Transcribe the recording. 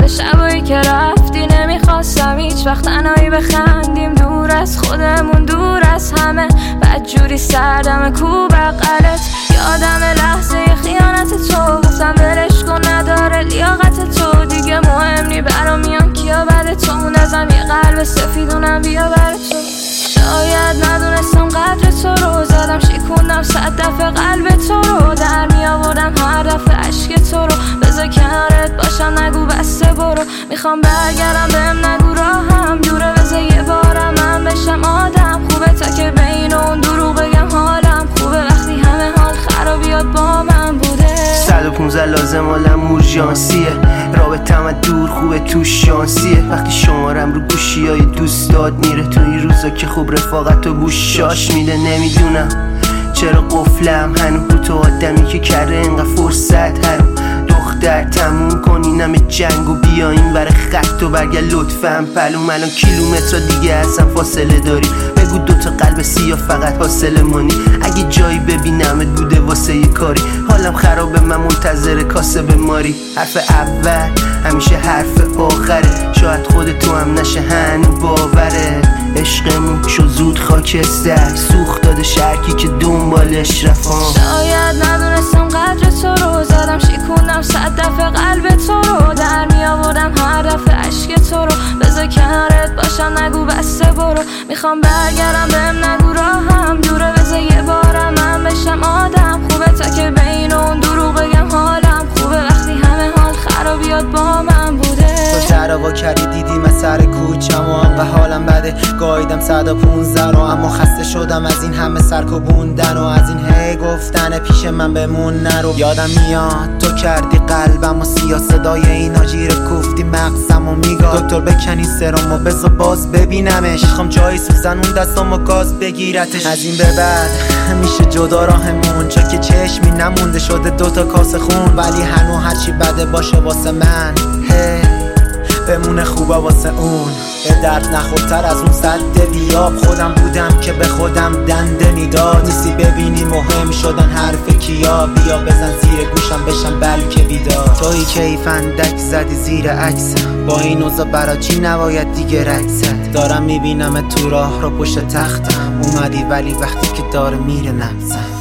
یاد شبایی که رفتی نمیخواستم هیچ وقت تنهایی بخندیم، دور از خودمون دور از همه، بدجوری سردم کو بغلت. یادم لحظه خیانت تو، گفتم ولش کن نداره لیاقت تو، دیگه مهم نی برام میان کیا بعد تو، ازم یه قلب سفیدونم بیا بر تو. شاید ندونستم قدر تو رو، زدم شکوندم 100 دفعه قلب تو رو، در می آوردم هر دفعه عشق تو رو، بذار کنارت باشم نگو بسته برو، میخوام برگردم بهم نگو راهم دوره، بذار یه بارم من بشم آدم خوبه، تا که بین اون دروغ بگم حالم خوبه، وقتی همه حال خرابیات با من بوده. 115 لازم حالم اورژانسیه، رابطم دور خوبه تو شانسیه، وقتی شمارم رو گوشی های دوستات میره، تو این روزا که خوب رفاقت و بوشاش میده. نمیدونم چرا قفلم هنو رو تو آدمی که کرده اینقدر فرصت هنو، دختر تموم کنین همه جنگ و بیاین ور خط و برگرد لطفاً پلوم، الان کیلومتر دیگه اصلا فاصله داری، بگو دوتا قلب سیاه فقط حاصل مانی، اگه جایی ببینمت بوده واسه یه کاری، حالم خرابه من منتظر کاسه به ماری، حرف اول همیشه حرف آخره، شاید خود تو هم نشه هنو باوره، عشقمون شو زود خاکستر، سوخت داده شرکی که دنبالش رفام. شاید ندونستم قدر تو رو، زدم شکوندم 100 دفعه قلب تو رو، در می آوردم هر دفعه عشق تو رو، بذار کنارت باشم نگو بسته برو، میخوام برگردم بهم نگو راهم دوره، بذار یه بارم من بشم آدم خوبه، تا که بین اون دروغ بگم حالم خوبه، وقتی همه حال خرابیات با من بوده. تو تروا کردی دیدی من سر کوچم و انقدر حالم بده، گاییدم 115 رو، اما خسته شدم از این همه سرکوبوندن و از این هی گفتن پیش من بمون نرو. یادم میاد تو کردی قلبم و سیاه، صدای این آجیر کوفتی مغزم و میگاد دکتر بکنی سرم و بذار باز ببینمش، میخوام جایی سوزن اون دستم و گاز بگیرتش، از این به بعد میشه جدا راهمون، چون که چشمی نمونده شده دوتا کاسه خون، ولی هنو هرچی بده باشه واسه من بمونه خوبه واسه اون، به درد نخورتر از اون سد بیاب، خودم بودم که به خودم دنده میداد، نیستی ببینی مهم شدن حرف کیا، بیا بزن زیر گوشم بشم بلکه بیدار، تویی که ایفندک زدی زیر عکسم، با این اوضاع برا چی نباید دیگه رکست، دارم میبینم تو راه رو پشت تختم اومدی، ولی وقتی که داره میره نفسم